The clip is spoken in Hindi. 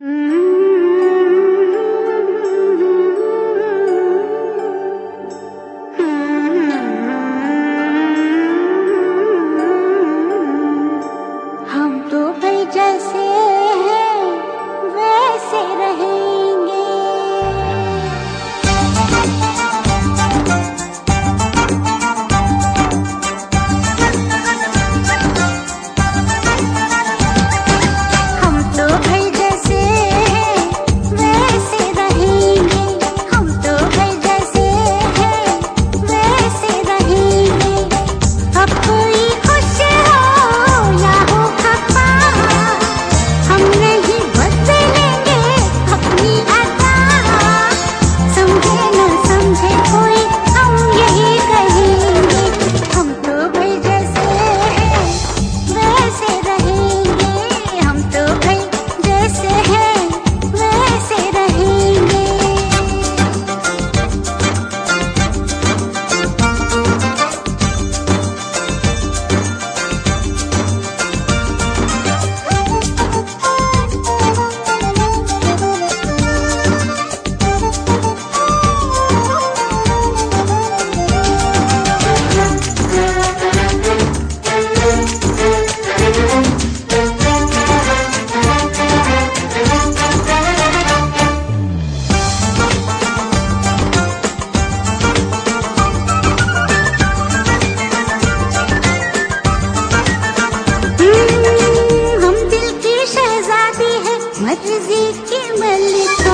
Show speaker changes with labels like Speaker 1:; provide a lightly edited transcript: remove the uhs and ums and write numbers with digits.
Speaker 1: हम तो भाई जैसे हैं वैसे रहेंगे। हम तो भाई जैसे हैं वैसे रहेंगे। हम तो भाई जैसे हैं वैसे रहेंगे। अब कोई खुश हो या हो खफा, हम नहीं बदलेंगे अपनी अदा। समझे न समझे कोई हम यही कहेंगे। हम तो भाई जैसे हैं वैसे रहेंगे। हम तो भाई जैसे हैं वैसे रहेंगे। हम दिल की शहजादी है, मर्जी की मलिक।